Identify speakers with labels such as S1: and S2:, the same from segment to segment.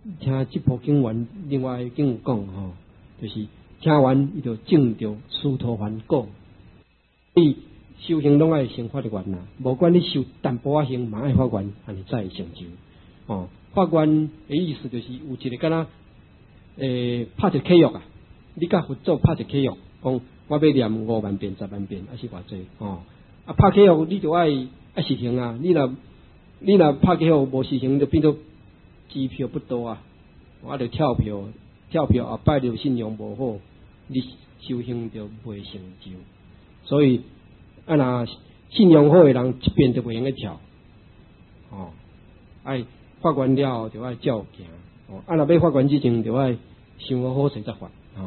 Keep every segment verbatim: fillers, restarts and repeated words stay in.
S1: 听这部经文，另外经有讲吼，就是听完伊就证着殊途梵果。伊修行拢爱先发愿啦，无管你修淡薄仔行，嘛爱发愿，安尼才会成就。哦，发愿的意思就是有一个敢若诶拍一契约啊，你甲佛祖拍一契约，讲我要念五万遍、十万遍，还是偌济哦。啊，拍契约你就爱爱实行啊，你若你若拍契约无实行，就变做机票不多啊，我就跳票，跳票后摆就信用无好，你修行就袂成就。所以啊，若信用好的人一遍就袂用去跳，哦，爱发愿了后就爱照行，哦，啊，若要发愿之前就爱想好好势才发，哦。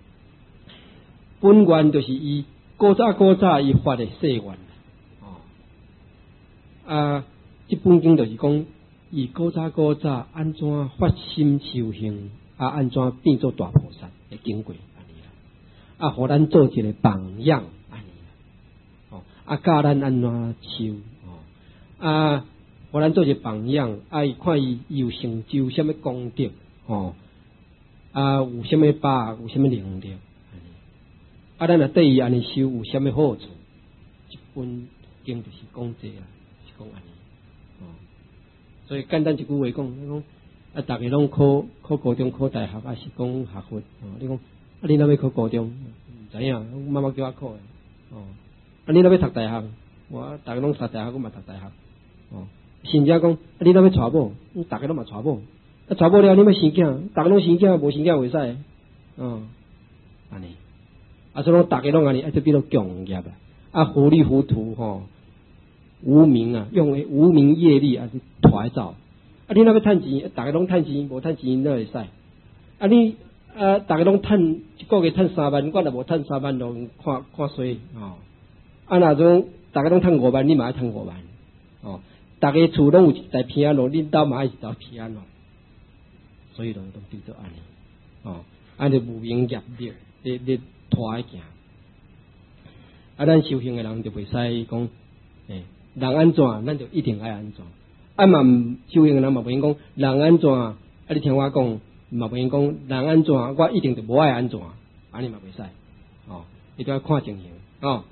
S1: 本愿就是伊古早古早伊发的誓愿，哦，啊，这本经就是讲伊古早古早安怎发心修行，啊，安怎变做大菩萨的经过安尼啦，啊，互咱做一个榜样安尼啦，哦，啊，教咱安怎修，哦，啊，互咱做一个榜样，啊，伊看伊有成就什么功德，哦，啊，有什么把握，有什么能力。啊，咱若对伊安尼修有啥物好处？一本经就是讲这啊，是讲安尼哦。所以简单一句话讲，你讲啊，大家拢考考高中、考大学，还是讲学佛哦？你讲啊，你若要考高中，唔知影，妈妈叫我考的哦。啊，你若要读大学，我大家拢读大学，我嘛读大学哦。甚至讲啊，你若要娶某，大家拢嘛娶某。啊，娶某了，你要生囝，大家拢生囝，无生囝袂使哦，安尼。啊，所以讲大家拢安尼，啊，就变做共业啊，啊，糊里糊涂吼、哦，无明啊，用无明业力啊去拖走。啊，你那要趁钱，大家拢趁钱，无趁钱哪会使？啊，你啊，大家拢趁一个月趁三万，我若无趁三万，就看看衰哦。啊，那种大家拢趁五万，你嘛爱趁五万哦。大家厝拢有一台平安路，恁兜嘛爱一台平安路，所以就都变做安尼哦，安尼无明业力，你你。拖来行，啊！咱修行的人就袂使讲，诶，人安怎，咱就一定爱安怎。啊嘛，修行的人嘛袂用讲，人安怎，啊！你听我讲，嘛袂用讲，人安怎，我一定就无爱安怎，安尼嘛袂使，哦，你都要看情形，哦。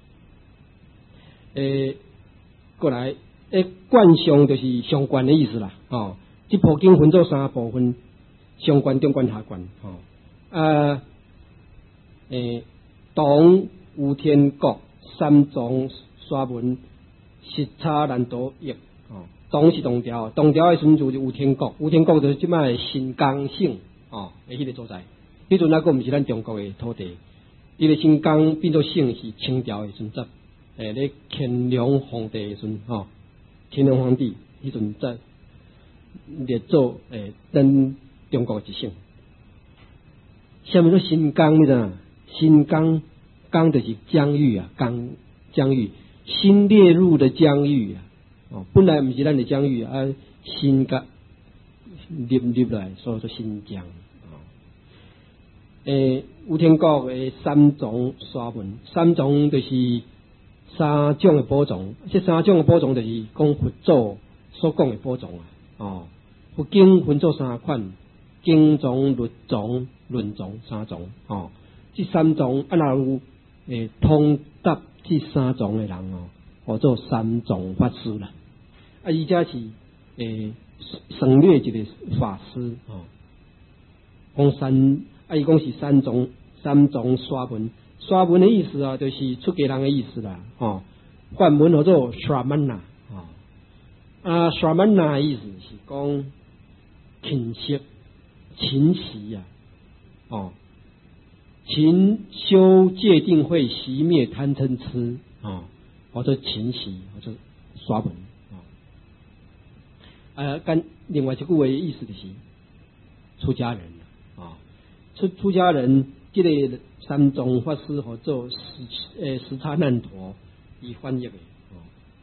S1: 诶，过来，诶，观相就是上观的意思啦，哦。这部经分做三部分，上观、中观、下观，哦，啊。诶，唐吴天国三藏沙门十叉难多译哦，唐是唐朝，唐朝的时阵就吴天国，吴天国就是即摆新疆省哦，诶，迄个所在，迄阵那个毋是咱中国的土地，伊个新疆变做省是清朝的时阵，诶，咧乾隆皇帝的时阵吼，乾隆皇帝迄阵在列做诶咱中国一省。下面说新疆你知道？新疆，疆就是疆域啊，疆疆域，新列入的疆域啊，哦，本来不是咱的疆域啊，新疆入入来，所以说新疆哦。诶，吴天国的三藏沙门，三藏就是三种的宝藏，这三种的宝藏就是讲佛祖所讲的宝藏啊，哦，佛经分做三款，经藏、律藏、论藏三藏哦。这三藏啊，若有诶通达这三藏的人哦，叫做三藏法师啦。啊，伊家是诶省略一个法师哦，讲三啊，伊讲是三藏三藏沙门，沙门的意思啊，就是出家人的意思啦。哦，梵文叫做 Shramana 哦，啊 Shramana 的意思是讲勤息、勤习啊，哦。勤修戒定慧，熄灭贪嗔痴啊，或者勤习，或者刷门啊。呃，跟另外一句话的意思就是出家人啊，出出家人，这个三藏法师或者时呃时叉难陀伊翻译的哦，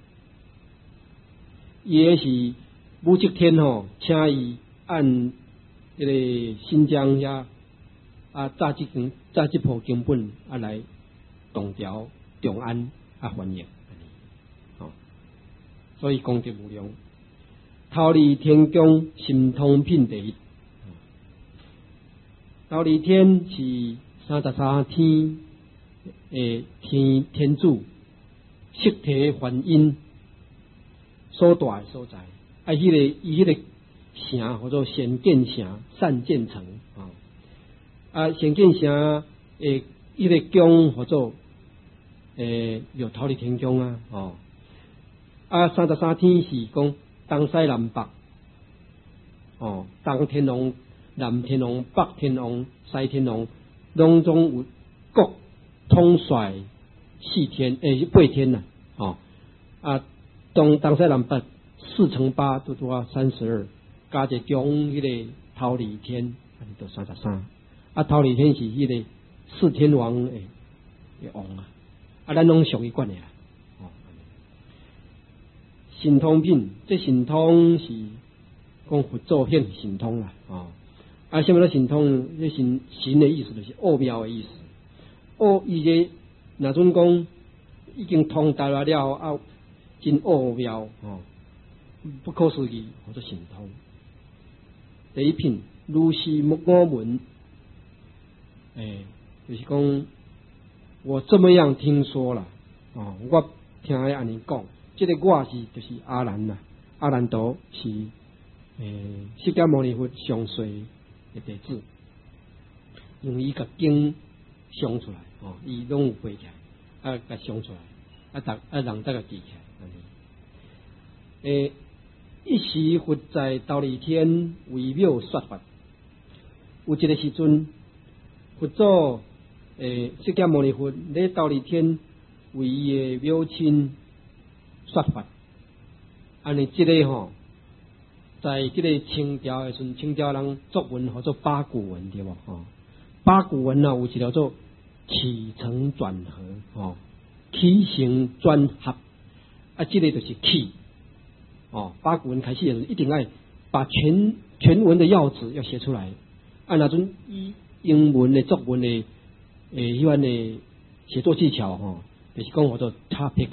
S1: 也是武则天吼，请伊按这个新疆呀。啊，炸这经炸这部经本啊来动调重安啊翻译，哦，所以功德无量，逃离天宫，心通遍地忉利天是三十三天诶天天主色体梵音所住诶所在，啊，迄、那个伊迄个城叫做显见城、善见城啊，啊，显见城诶，迄个宫叫做诶，有忉利天宫啊，哦，啊，三十三天是讲东西南北，哦，东天王、南天王、北天王、西天王，拢总有各统帅四天诶、欸、八天呐、啊，哦，啊，东东西南北四乘八都多三十二，加一中迄个忉利天，啊，就三十三，啊，忉利天是迄个四天王诶诶王啊，啊，咱拢属于管的啦，哦，神通品，这神通是讲佛祖显神通啦，哦，啊，什么叫神通？这神神的意思就是奥妙的意思。奥伊个若准讲已经通达了了啊，真奥妙哦，不可思议，或者神通。第一品如是木我闻，诶、欸，就是讲我这么样听说了哦，我听伊安尼讲，这个我是就是阿难啦，阿难陀是诶释迦牟尼佛上随的弟子，用伊个经想出来。哦，伊拢有背起来，啊，甲想出来，啊，逐啊人再甲记起来。诶，一时佛在忉利天为妙说法，有一个时阵，佛祖诶释迦牟尼佛咧忉利天为伊诶妙亲说法，安尼即个吼，在即个清朝诶时阵，清朝人作文叫做八股文对无？吼，八股文啊有一条做起承转合，哦，起承转合，啊，这个就是起，哦，八股文开始的时候一定要把全全文的要旨要写出来，啊，那种以英文的作文的诶，迄款的写作技巧，吼，就是讲叫做 topic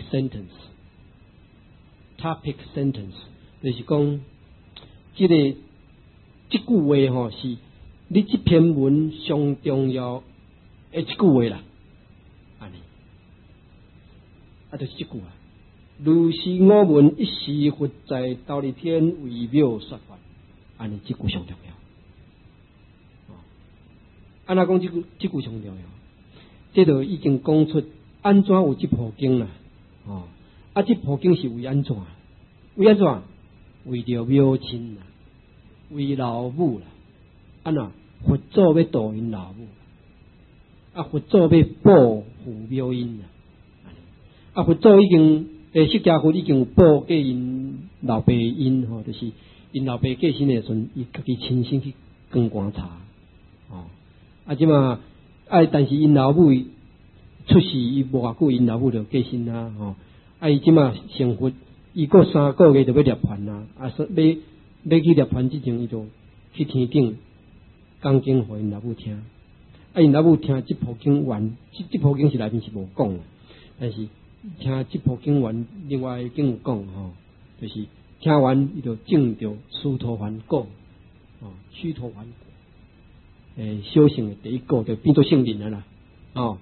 S1: sentence，topic sentence， 就是讲这个这句话吼是你这篇文上重要。诶，一句话啦，安尼，啊，就是这句啊。如是我闻一时佛在忉利天为妙说法，安尼这句上重要。哦，安那讲这句这句上重要，这就已经讲出安怎有这部经啦。哦，啊，这部经是为安怎？为安怎？为着妙亲啦，为老母啦，安那佛祖要度因老母。啊，佛祖要保护妙因啊！啊，佛祖已经诶，释迦佛已经有保过因老爸因吼，就是因老爸过身的时阵，伊家己亲身去灌棺茶哦。啊，即嘛啊，但是因老母出世，伊无偌久，因老母就过身啊吼。啊，伊即嘛成佛，伊过三个月就要涅槃啊！啊，说要要去涅槃之前，伊就去天顶讲经互因老母听。啊，因老母听这部经完，这这部经是内面是无讲的，但是听这部经完，另外经有讲吼，就是听完伊就证着须陀洹果，哦，须陀洹果，诶，修行的第一个就变做圣人啦，哦，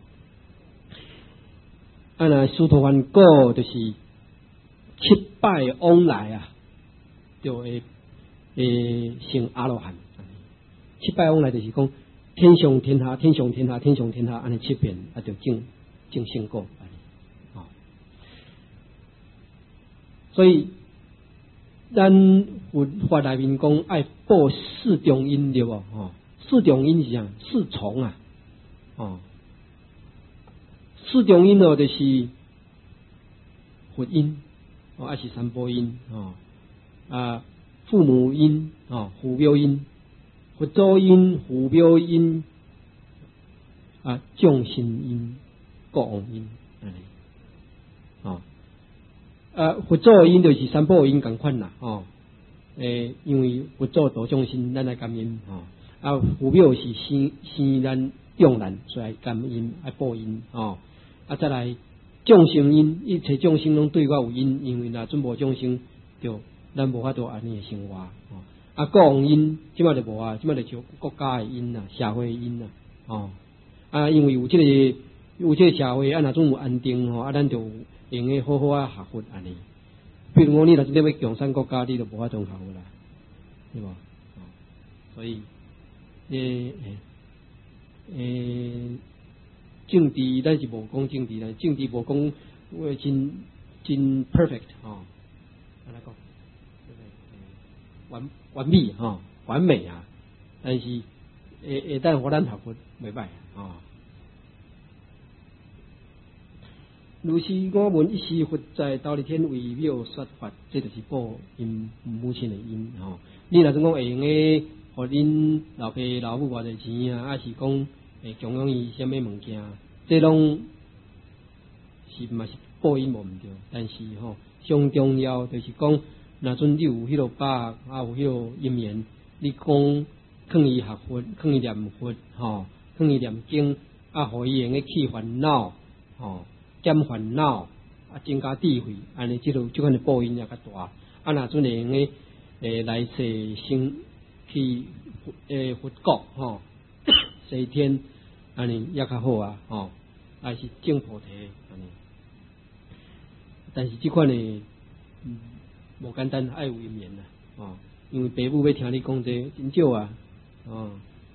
S1: 啊那须陀洹果就是七拜往来啊，就会诶成阿罗汉，七拜往来就是讲。天上天下，天上天下，天上天下，安尼七遍啊，就证证圣果，啊、哦，所以咱佛法内面讲爱报四重因对无？哦，四重因是啥？四重啊，哦，四重因哦，就是佛因，哦，还是三宝因，哦，啊，父母因，哦，父母因。佛祖因、父母因、啊众生因、国王因，安尼，哦，啊佛祖因就是三宝因共款啦，哦，诶，因为佛祖度众生，咱来感应，哦，啊父母是生生咱养咱，所以感应爱报因，哦，啊再来众生因，一切众生拢对我有因，因为若准无众生，就咱无法度安尼生活，哦。 啊，国王因即摆就无啊，即摆就叫国家的因啦，社会的因啦，哦，啊，因为有即、这个有即个社会啊，若总有安定吼，啊，咱就用个好好啊学佛安尼。比如讲，你若真要共产国家，你就无法通学佛啦，对无？哦，所以，诶诶诶，政治咱是无讲政治啦，政治无讲话真真 perfect 吼，安尼讲。完完美哈、哦，完美啊！但是会会当互咱学佛袂歹啊。如是我闻一时佛在忉利天为妙说法，这就是报因母亲的因吼、哦。你若是讲会用个，互恁老爸老母偌侪钱啊，还是讲会供养伊什么物件，这拢是嘛是报因无毋对，但是吼、哦，上重要就是讲。那阵你有迄落百啊，有迄落因缘，你讲劝伊学佛，劝伊念佛，吼，劝伊念经，啊，互伊用个去烦恼，吼，减烦恼，啊，增加智慧，安尼即落即款的报应也较大。啊，那阵会用个诶来世生去诶佛国，吼，西天，安尼也较好啊，吼，还是证菩提，安尼。但是即款的，嗯。无简单，爱有因缘啦，哦，因为爸母要听你讲这真少啊，哦，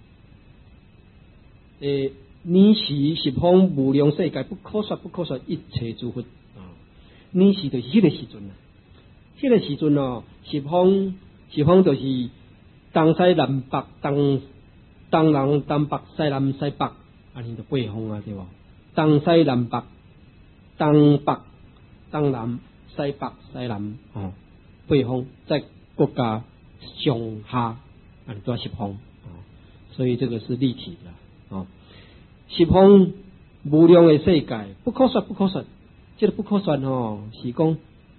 S1: 诶，你是十方无量世界不可说不可说一切诸佛啊，你是就是迄个时阵啊，迄个时阵哦，十方十方就是东西南北东东南东北西南西北，安尼就八方啊，对无？东西南北东北东南西北西南哦。八方在国家上下啊，都十方啊，所以这个是立体的啊。十方无量的世界，不可说不可说，这个不可说哦，是讲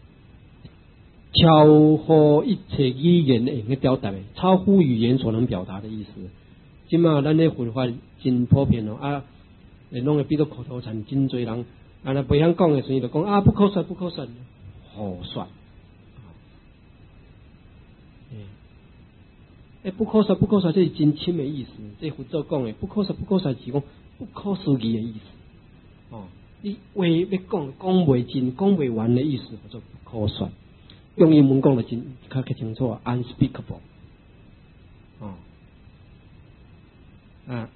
S1: 超乎一切语言能够表达的，超乎语言所能表达的意思。今嘛咱的佛法真普遍哦啊，弄个比如口头禅，真侪人啊，那不晓讲的时候就讲啊，不可说不可说，好说。诶，不可说不可说，这是真深的意思。这佛祖讲的不可说不可说，是讲不可思议的意思。哦，你话要讲讲袂尽、讲袂完的意思，叫做不可说。用英文讲的真较较清楚 ，unspeakable。哦，啊，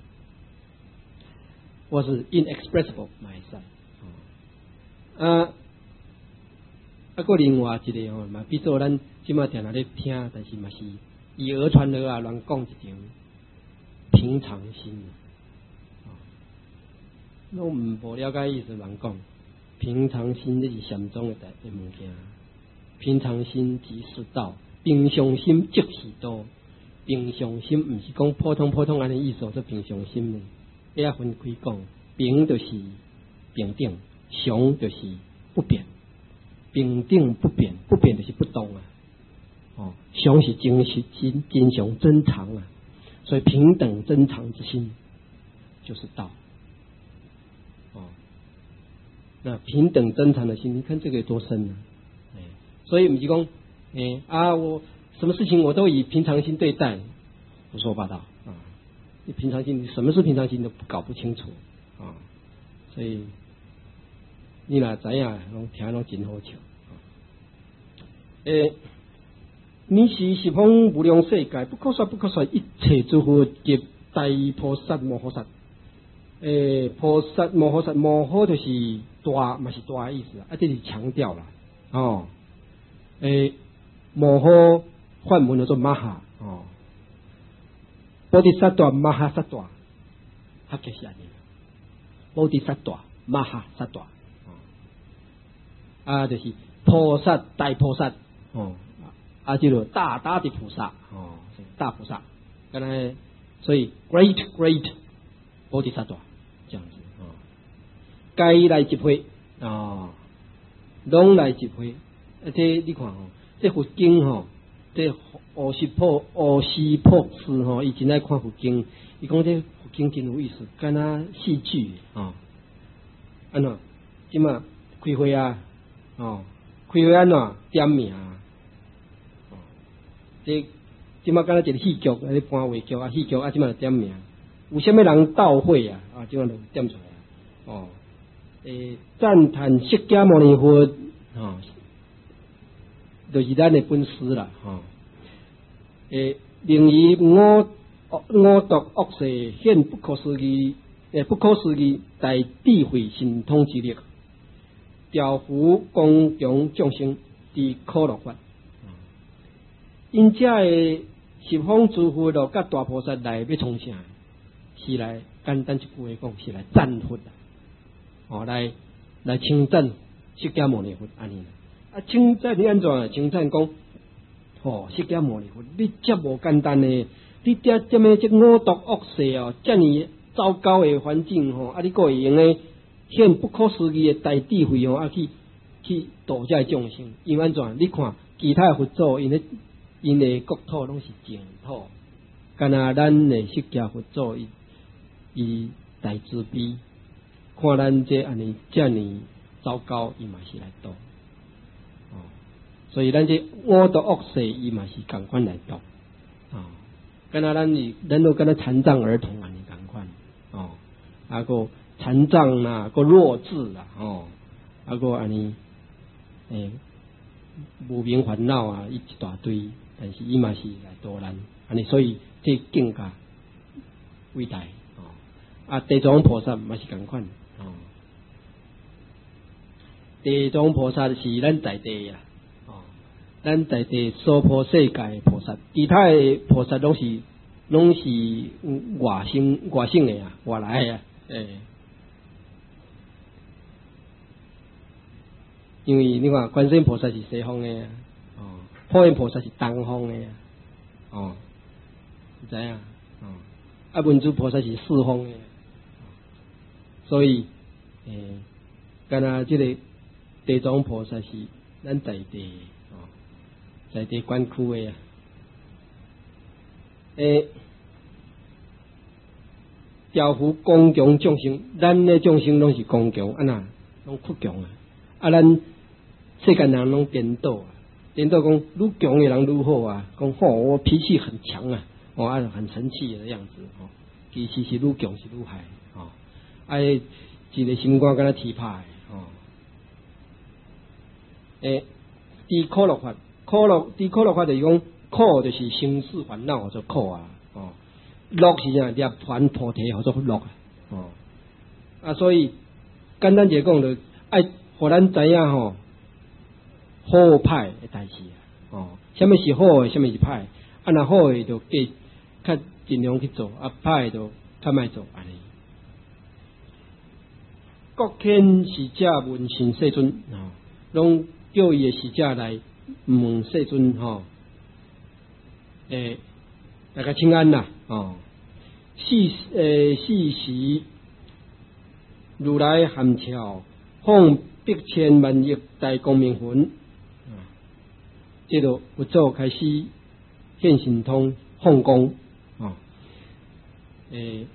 S1: 我是 inexpressible myself。啊，啊，个另外一个哦，嘛，比如咱即马定下咧听，但是嘛是。以讹传讹啊，乱讲一场平常心啊，我唔无了解意思乱讲。平常心这是禅宗的代的物件，平常心即是道，平常心即是道。平常心唔是讲普通普通安尼意思，做平常心呢，要分开讲。平就是平等，常就是不变，平等不变，不变就是不动啊。哦，常是真实心，真常真常啊，所以平等真常之心就是道。哦，那平等真常的心，你看这个有多深呢、啊？哎，所以不是讲，哎啊，我什么事情我都以平常心对待，胡说八道啊！你平常心，你什么是平常心都搞不清楚啊！所以你若知影，拢听拢真好笑。诶、欸。你是十方无量世界不可说不可说一切诸佛及大菩萨摩诃萨。诶，菩萨摩诃萨摩诃就是大，嘛是大的意思啊，这是强调啦。哦，诶，摩诃梵文叫做玛哈哦，菩提萨埵玛哈萨埵，它就是安尼。菩提萨埵玛哈萨埵，啊，就是菩萨大菩萨哦。啊，叫做大大的菩萨哦，大菩萨，刚才所以 great great 菩提萨埵这样子啊，该来集会啊，拢来集会。啊，这你看哦，这佛经吼，这乌西破乌西破师吼，伊真爱看佛经，伊讲这佛经真有意思，敢若戏剧啊，安怎？即嘛开会啊，哦，开会安怎点名？这即马敢若一个戏剧啊，咧搬话剧啊，戏剧啊，即马就点名，有啥物人斗会啊？啊，即马就点出来啊。哦，诶，赞叹释迦牟尼佛，哦，就是咱的本师啦，吼、哦。诶，令于五五毒恶世现不可思议，诶，不可思议大智慧神通之力，调伏公共众生之可乐法。因遮诶十方诸佛咯，甲大菩萨来要创啥？是来简单一句话讲，是来赞佛啦，哦，来来称赞释迦牟尼佛安尼啦。啊，称赞你安怎啊？称赞讲。哦，释迦牟尼佛，你这无简单呢？你这这么这五毒恶世哦，这么糟糕的环境吼，啊，你个会用诶现不可思议的大智慧哦，啊去去度这众生。因为安怎？你看其他佛祖，因咧因诶国土拢是净土，干那咱诶释迦佛祖伊伊大慈悲，看咱这安尼这么糟糕，伊嘛是来度。所以咱这五毒恶世，伊嘛是共款来度，哦，跟那咱是咱都跟那残障儿童安尼共款，哦，啊个残障啦，个弱智啦，哦，啊个安尼，诶，无明烦恼啊，一大堆，但是伊嘛是来度咱，安尼，所以这境界伟大，哦，啊地藏菩萨嘛是共款，哦，地藏菩萨是咱在地啦。咱在地娑婆世界菩萨，其他的菩萨拢是拢是外星外星的啊，外来的啊，诶，因为你看观世音菩萨是西方的啊，哦，普贤菩萨是东方的啊，哦，你知影，哦，啊文殊菩萨是四方的，所以诶，干那这个地藏菩萨是咱在地。在地关区的啊，诶，调伏公共众生，咱的众生拢是公共，啊那拢屈强啊，啊咱世间人拢颠倒啊，颠倒讲愈强的人愈好啊，讲吼我脾气很强啊，哦啊很生气的样子哦，其实是愈强是愈害哦，啊一个心肝敢若铁拍哦，诶，第可乐法。苦乐，伫苦乐法就是讲苦就是生死烦恼，叫做苦啊，哦，乐是啥？涅槃菩提，叫做乐啊，哦，啊，所以简单一讲，就爱互咱知影吼，好歹的代志啊，哦，什么是好的，什么是歹，啊，若好的就计较尽量去做，啊，歹的就较莫做安尼。各天使者问讯世尊，哦，拢叫伊的使者来。问世尊吼，诶，大家请安啦，哦，四诶四时，如来含笑，放百千万亿大光明魂，啊，这个佛祖开始现神通放光，啊，诶，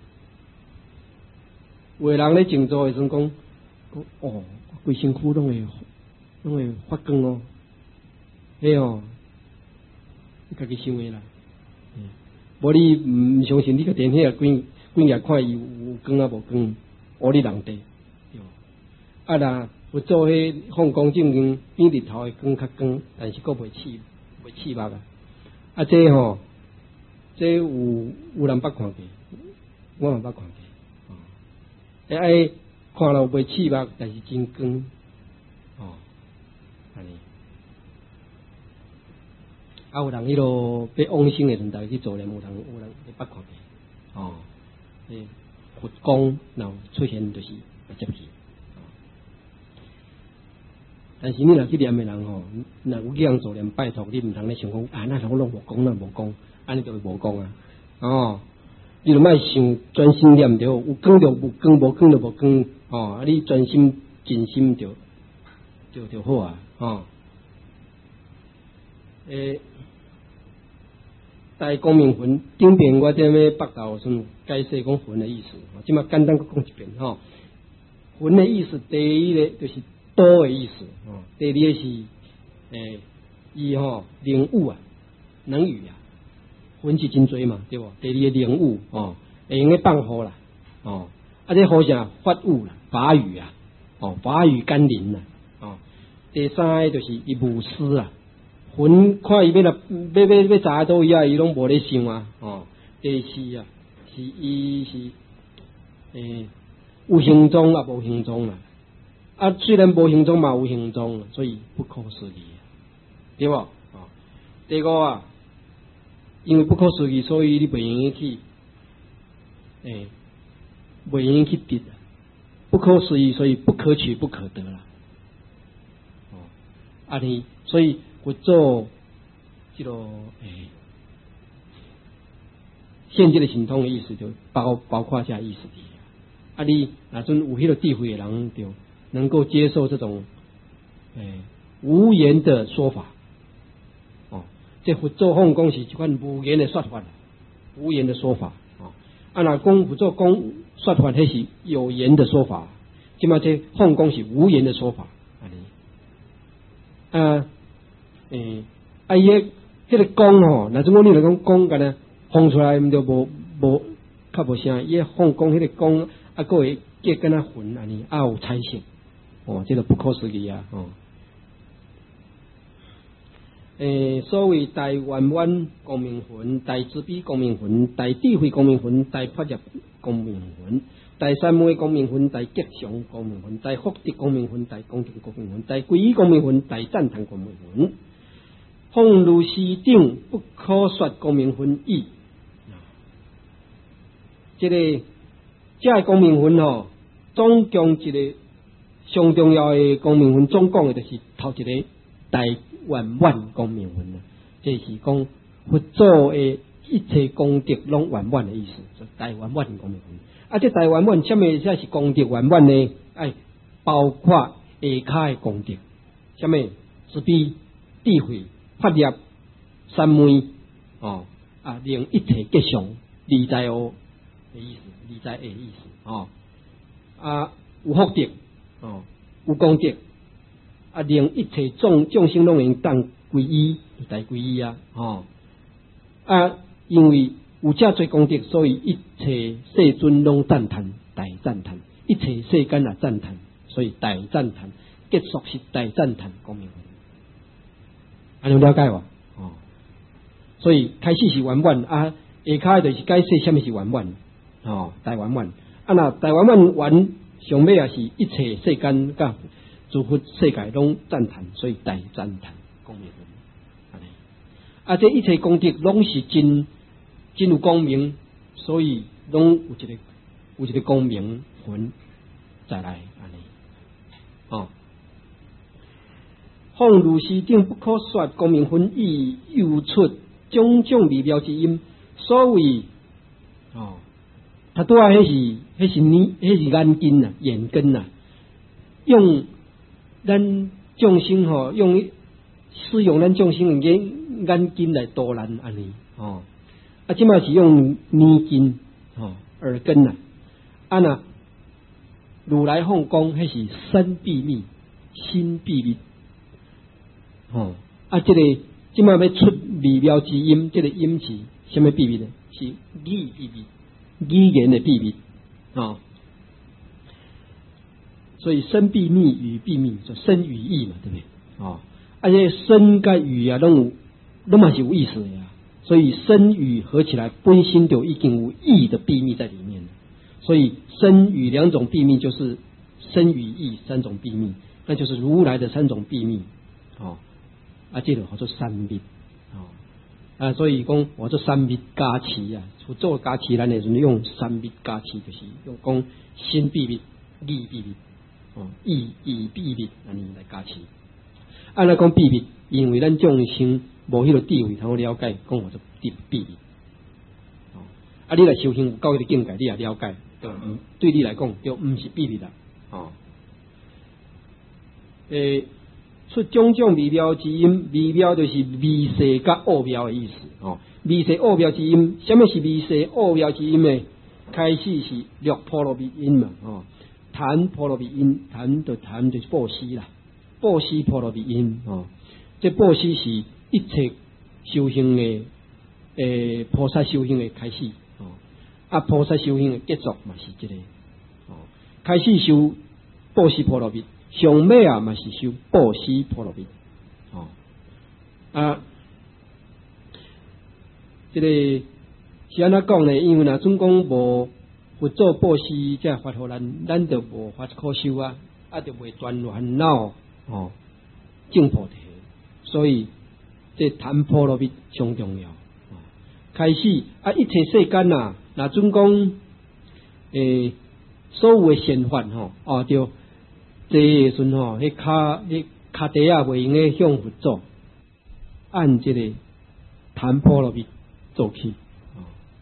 S1: 有的人咧静坐的时阵讲，哦，规身躯拢会拢会发光哦。嘿哦，你家己想的啦。无你唔相信，你个电视啊，几几日看伊有光啊无光，唬你人地。啊啦，有做迄放光正光，比日头的光较光，但是佫袂刺，袂刺目啊。啊，这吼、哦，这有有人捌看过，我嘛捌看过。诶、哦，爱看了袂刺目，但是真光。哦，安尼。啊，有人迄落要往生的时阵，去做念，有人有人会捌看过，哦，诶，佛光然后出现就是会接去，哦，但是你若去念的人吼，若有这样做念拜托，你毋通咧想讲啊，那我拢无讲，那无讲，安尼就会无讲啊，哦，你著莫想专心念着，有讲就无讲，无讲就无讲，哦，啊，你专心尽心就就就好啊，哦，诶。大光明魂顶边我踮咧北道时解释讲魂的意思，即马简单讲一遍吼。魂的意思，第一个就是多的意思，第二个是诶，伊吼灵悟啊，能语啊， 云是真多嘛，对不？第二个灵雾哦，会用个放雨啦，哦，啊这雨啥发雾啦，法雨啊，哦，法雨甘霖啦，哦，第三个就是伊无私啊，云看伊要来要要要查倒伊啊，伊拢无咧想啊，哦，第四啊是伊是诶有行踪啊，无行踪啦，啊虽然无行踪嘛有行踪，所以不可思议，对不？哦，第五啊。因为不可思议，所以你袂用去，诶，袂用去得。不可思议，所以不可取不可得啦。哦，啊你，所以佛做这个诶，现今的神通的意思就包包括下意思的。啊你那阵有迄个智慧的人，就能够接受这种诶无言的说法。这佛祖放讲是一款无言的说法，无言的说法啊。啊，那讲佛祖讲说法，迄是有言的说法。即嘛，这放讲是无言的说法。啊，诶，啊，伊迄迄个讲吼，那怎么你来讲讲个呢？放出来毋就无无较无声。伊放讲迄个讲啊，个会结跟啊混安尼，啊有猜想。哦，这个不可思议啊！哦。诶，所谓大圆满光明魂、大慈悲光明魂、大智慧光明魂、大法业光明魂、大三昧光明魂、大吉祥光明魂、大福德光明魂、大恭敬光明魂、大皈依光明魂、大赞叹光明魂，放如是等不可说光明魂义。这个这个光明魂吼，总共一个上重要的光明魂，总讲的就是头一个大圆满光明魂啊，这是讲佛祖的一切功德拢圆满的意思，就大圆满光明魂。啊，这大圆满什么才是功德圆满呢？哎，包括下骹的功德，什么慈悲、智慧、法业、三昧哦啊，令一切吉祥、利在哦的意思，利在的意思哦啊，有福德哦，有功德。啊，令一切众众生拢能当皈依，大皈依啊！哦，啊，因为有这多功德，所以一切世尊拢赞叹，大赞叹；一切世间也赞叹，所以大赞叹。结束是大赞叹光明魂，安尼了解无？哦，所以开始是圆满啊，下骹就是解释什么是圆满哦，大圆满。啊，那大圆满完上尾也是一切世间甲诸佛世界拢赞叹，所以大赞叹光明魂。啊，这一切功德拢是真真有光明，所以拢有一个有一个光明魂再来安尼。哦，放如是等不可说光明魂意，又出种种微妙之音。所谓哦，他拄啊，迄是迄是你迄是眼根啊，眼根啊，用。咱众生吼，用使用咱众生的眼眼睛来度咱安尼哦，啊，即嘛是用耳根哦，耳根呐，啊那如来放光，迄是身秘密、心秘密，哦，啊，这个即嘛要出微妙之音，这个音是什么秘密呢？是语秘密，语言的秘密，哦。所以身秘密语秘密，就身语意嘛，对不对？哦，而且身跟语啊，拢有拢嘛是有意思的呀。所以身语合起来，本身就已经有意的秘密在里面了。所以身语两种秘密，就是身语意三种秘密，那就是如来的三种秘密。哦，啊，这个叫做三密。哦，啊，所以讲我这三密加持啊，做加持咱的时候用三密加持，就是用讲心秘密、意秘密。哦，意意秘密安尼来加持。按来讲秘密，因为咱众生无迄个智慧，通了解，讲我这秘秘密。哦，啊，你来修行有够迄个境界，你也了解，对，嗯，对你来讲就毋是秘密啦。哦，诶，出种种微妙之音，微妙就是微细甲奥妙的意思。哦，微细奥妙之音，什么是微细奥妙之音呢？开始是六波罗蜜音嘛，哦。谈波罗蜜音，谈就谈就是布施啦，布施波罗蜜音哦。这布施是一切修行的诶菩萨修行的开始哦，啊菩萨修行的结束嘛是这个哦，开始修布施波罗蜜，上尾啊嘛是修布施波罗蜜哦啊，这个是安怎讲呢？因为若总讲无佛祖布施，这法互咱，咱就无法可修啊，啊就袂转烦恼哦，证菩提，所以这谈波罗蜜上重要。开始啊，一切世间啊，若准讲诶，所有诶善法吼，哦，就这时阵吼，迄骹迄骹底啊，袂用诶向佛祖按这个谈波罗蜜做起，哦，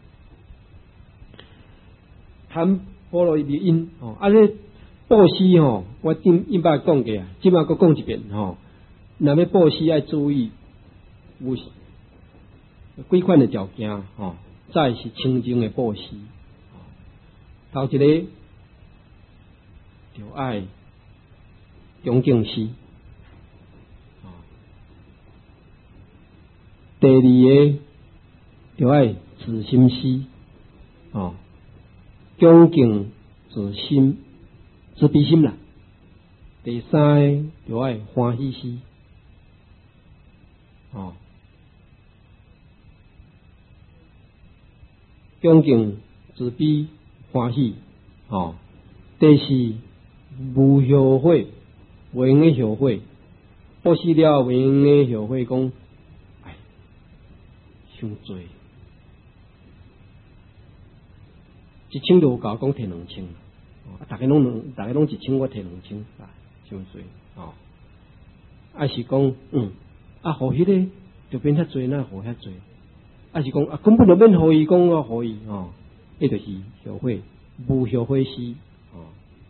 S1: 谈波罗蜜因哦，啊，这布施吼，我顶一摆讲过啊，即摆佫讲一遍吼，若要布施要注意有几款的条件吼，再是清净的布施。头一个就爱恭敬施，第二个就爱自心施，哦，恭敬自心自悲心啦。第三个就爱欢喜施，哦。恭敬、自悲、欢喜，哦。第四，无后悔，袂用诶后悔，布施了袂用诶后悔，讲，哎，伤济，一千就有够，讲摕两千，哦，大家拢两，大家拢一千，我摕两千，啊，伤济，哦。啊是讲，嗯，啊，互迄个就变遐济，那互遐济。啊是讲啊，根本就免互伊讲啊，互伊哦，迄就是后悔，无后悔施哦。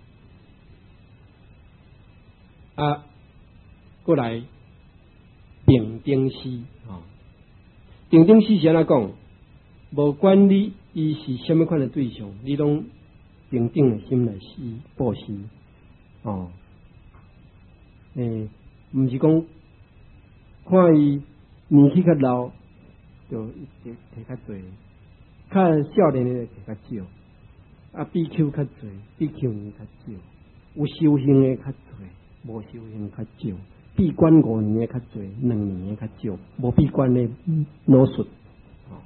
S1: 啊，过来平等施哦，平等施是安怎讲？无管你伊是什么款的对象，你拢平等的心来施布施哦。诶，毋是讲看伊年纪较老。就摕较济，较少年的摕较少，啊比丘较济，比丘尼较少，有修行的较济，无修行较少，闭关五年的较济，两年的较少，无闭关的老术。哦，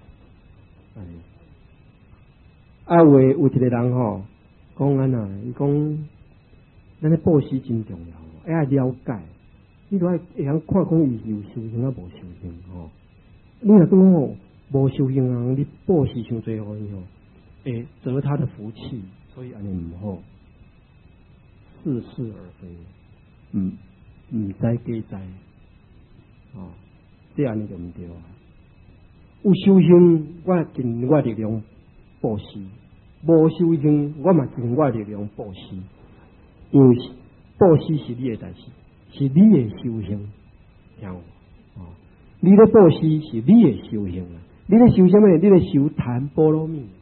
S1: 啊有有一个人吼，讲安那，伊讲，咱咧布施真重要，要了解，你都爱会晓看讲伊是有修行啊，无修行吼。你若讲哦，无修行人，你布施伤济互伊吼，会折他的福气，所以安尼毋好，似是而非，嗯，毋知假知，哦，这安尼就毋对啊。有修行，我尽我力量布施；无修行，我嘛尽我力量布施。因为布施是你的代志，是你的修行，听有？哦。你咧布施是你的修行啊！你咧修什么？你咧修谈波罗蜜，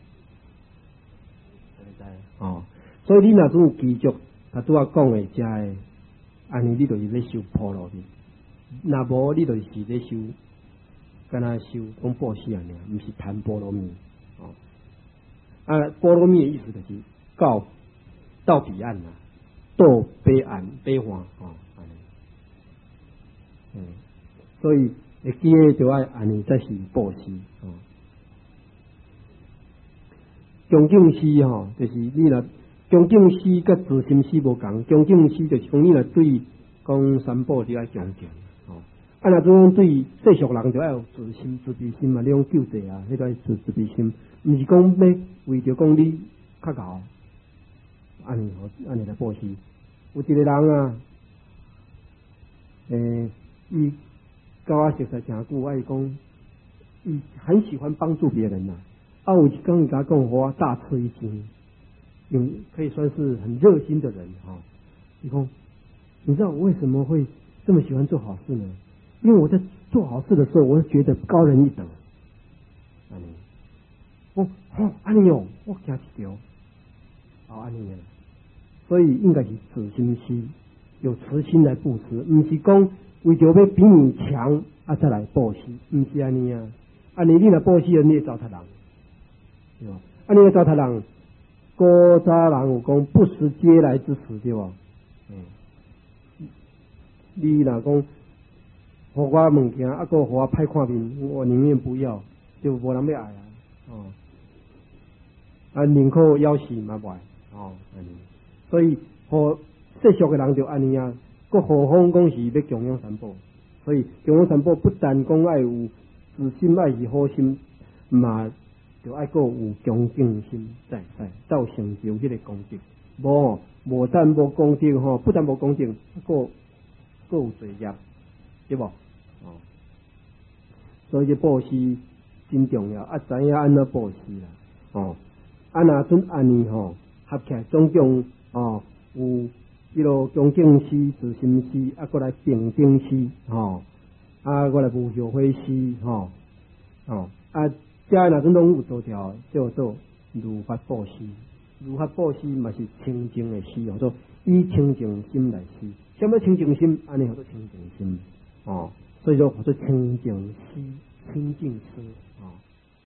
S1: 哦。所以你若总有继续，他拄仔讲的遮的，安尼你就是咧修波罗蜜。若无你就是咧修，干那修讲布施安尼，毋是谈波罗蜜。哦，啊，波罗蜜的意思就是到到彼岸啦，到彼岸彼岸哦，安尼，嗯，所以。会记诶，就爱安尼才是布施哦。恭敬施吼，就是你若恭敬施甲自心施无共。恭敬施就是讲你若对讲三宝就爱恭敬哦。啊，若种对世俗人就爱有自心自悲心嘛，你讲救济啊，迄个自自悲心，毋是讲要为着讲你较高，安尼吼，安尼来布施。有一个人啊，诶，伊。跟我熟识诚久，我伊讲，伊很喜欢帮助别人呐、啊。啊，有一天伊甲讲，我大吃一惊，有可以算是很热心的人哈。伊讲，你知道我为什么会这么喜欢做好事呢？因为我在做好事的时候，我觉得高人一等。安尼，我哦，安尼哦，我惊一跳，哦，安尼啊。所以应该是慈心施，有慈心来布施，毋是讲。为着要比你强啊，再来布施，毋是安尼啊！啊， 安尼你若布施，你会糟蹋人，对吧？安尼糟蹋人，古早人有讲不食嗟来之食，对吧？嗯，你若讲，互我物件，啊，个互我歹看面，我宁愿不要，就无人要爱啊，哦，啊，宁可要死嘛不爱，哦，安尼，所以互世俗嘅人就安尼啊，个何况讲是要供养三宝，所以供养三宝不但讲爱有自心爱是好心，嘛就爱个有恭敬心在在，到成就迄个功德。无无但无功德吼，不但无功德，个个有罪业，对无？哦，所以这布施真重要，啊，知影安怎布施啦？哦，啊若准安尼吼，合起来总共哦有迄落恭敬施、自心施，啊，过来平等施，吼。啊，我来无后悔施吼，哦，啊，遮若准拢有做条叫做如法布施，如法布施嘛是清净的施，叫做以清净心来施。什么清净心？安尼叫做清净心，哦，所以说叫做清净施、清净施。